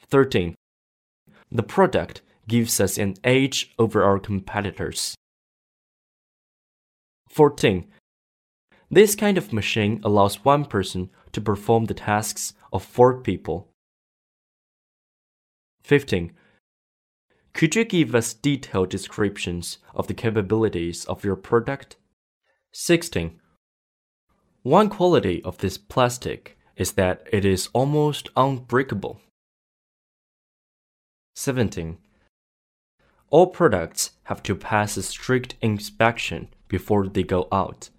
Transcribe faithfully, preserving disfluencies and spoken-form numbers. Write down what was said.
thirteen. The product gives us an edge over our competitors. fourteen. This kind of machine allows one person to perform the tasks of four people. fifteen. Could you give us detailed descriptions of the capabilities of your product? sixteen. One quality of this plastic is that it is almost unbreakable. seventeen. All products have to pass a strict inspection before they go out.